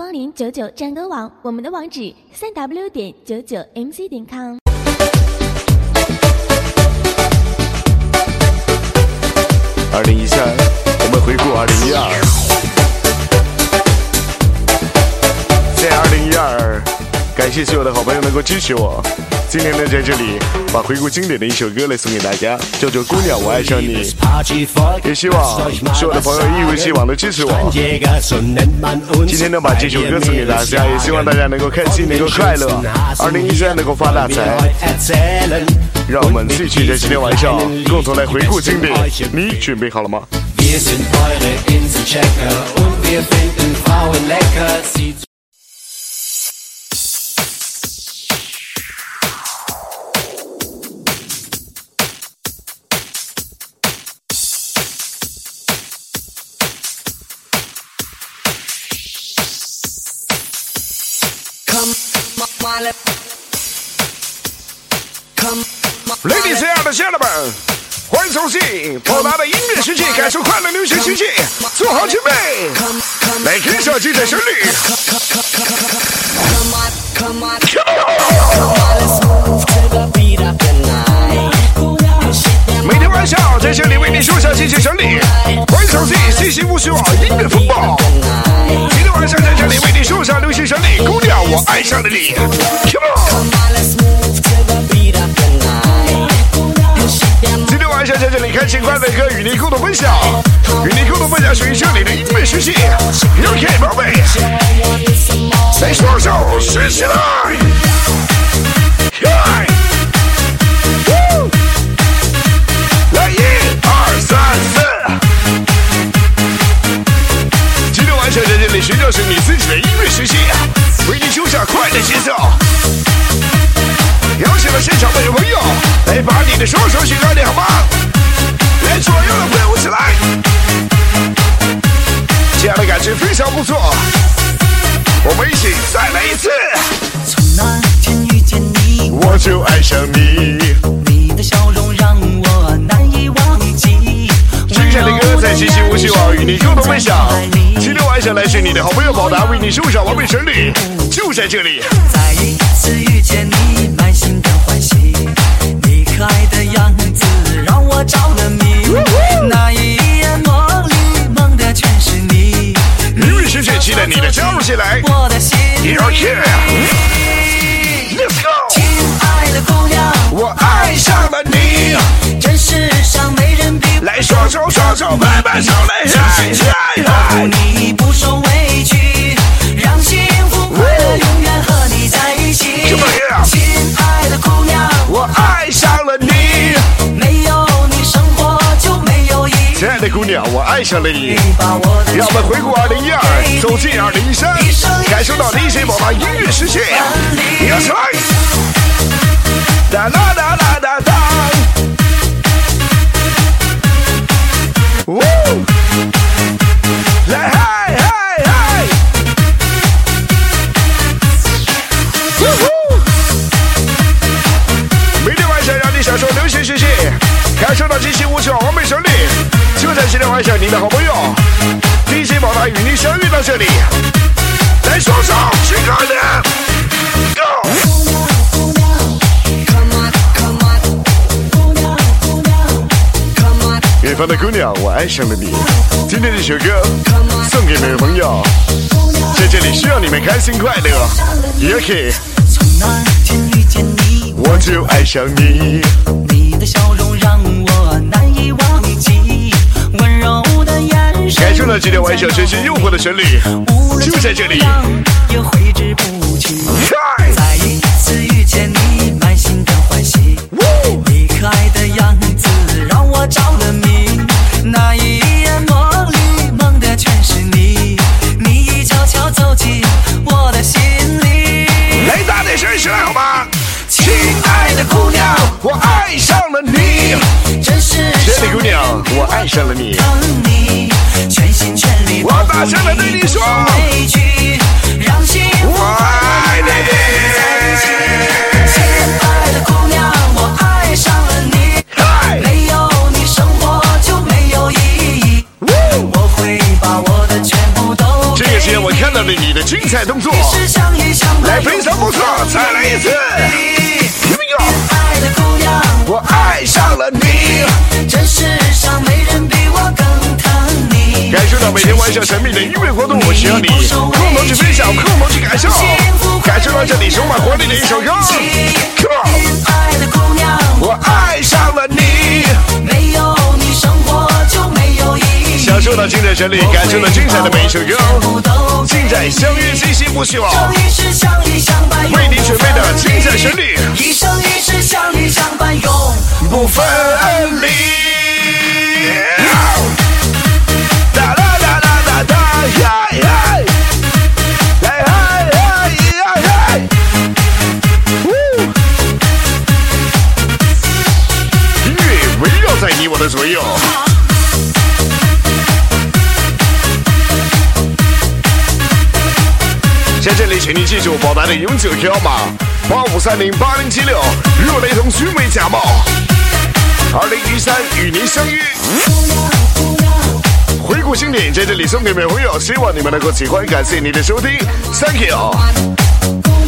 光临99战歌网，我们的网址3w.99mc.com。 2013，我们回顾2012。在2012，感谢所有的好朋友能够支持我。今天呢，在这里把回顾经典的一首歌来送给大家，叫做《姑娘我爱上你》。也希望所有的朋友一如既往的支持我。今天呢，把这首歌送给大家，也希望大家能够开心，能够快乐。2013能够发大财。让我们继续在今天晚上共同来回顾经典。你准备好了吗？ Wir sind eure Inselchecker und wir finden Frauen lecker. Ladies and gentlemen， 欢迎收听透达的音乐世界，感受快乐流行世界，做好准备，来跟上这段旋律。每天晚上在这里为你送上这些旋律，欢迎收听信息无数音乐风暴。今天晚上在这里为你送上流行旋律，姑娘我爱上了你 ，Come on。今天晚上在这里开心快乐歌与你共同分享，与你共同分享属于这里的音乐世界。OK， 宝贝，来双手举起来，来1、2、3、4。今天晚上在这里寻找是你自己的音乐世界，为你收下快乐节奏。邀请了现场的朋友来把你的双手举高点好吗？来左右的挥舞起来，这样的感觉非常不错。我们一起再来一次。 从那天遇见你， 我就爱上你， 你的笑容让我难以忘记。 精彩的歌在信息无希望与你共同分享。今天晚上来自你的好朋友宝达为你送上完美旋律，就在这里。 再一次遇见你，满心的欢喜，你可爱的样子让我着了迷。那一眼梦里梦的全是你， 音乐世界期待你的加入进来。 我的心里。 Let's go， 亲爱的姑娘， 我爱上了你， 这世上没人比。 来双手双手拍拍手来嗨嗨嗨！ 你不受委屈，让幸福快乐永远和你在一起。亲爱的姑娘， 我爱上了你， 没有你生活就没有意义。 亲爱的姑娘，我爱上了你。让我们回顾2012，走进2013，感受到 DJ 宝宝音乐世界。你要起来！哒啦哒啦哒哒。来嗨嗨嗨！每天晚上让你享受流行世界，感受到激情无穷完美旋律，就在今天晚上，你的好朋友 DJ 宝达与你相遇到这里，来双手举高点 ，Go！ 远方的姑娘，我爱上了你。今天这首歌送给每位朋友，在这里需要你们开心快乐，也可以。 从那天遇见你， 我就爱上你， 你的笑容让我难以忘记，温柔的眼神。 感受到今天晚上深深诱惑的旋律，就在这里。 也挥之不去。再一次遇见你，满心的欢喜。你可爱的样子让我着了迷。那一眼梦里梦的全是你，你悄悄走进我的心里。 来，大点声起来好吗？ 亲爱的姑娘， 我爱上了你。 真是亲爱的姑娘，我爱上了你。 你全心全力， 我大声的对你说， 委屈让幸福我爱你。 亲爱的姑娘，我爱上了你。没有你生活就没有意义。我会把我的全部都。 这个时间我看到了你的精彩动作，来非常不错，再来一次。我爱上了你， 这世上没人比我更疼你。 感受到每天晚上神秘的音乐活动，我需要你共同去分享，共同去感受，感受到这里充满活力的一首歌。 爱的姑娘， 我爱上了你， 没有你生活就没有意义。 享受到精彩旋律，感受到精彩的每一首歌，尽在相约最幸福希望，为你准备的精彩旋律， 一生一世相遇相伴，永不分离。哒啦啦啦啦哒呀呀，来嗨嗨呀嗨，音乐围绕在你我的左右。在这里，请你记住报答的永久条码85308076，若雷同均为假冒。2013与您相遇。回顾经典，在这里送给每位朋友，希望你们能够喜欢，感谢你的收听 ，Thank you。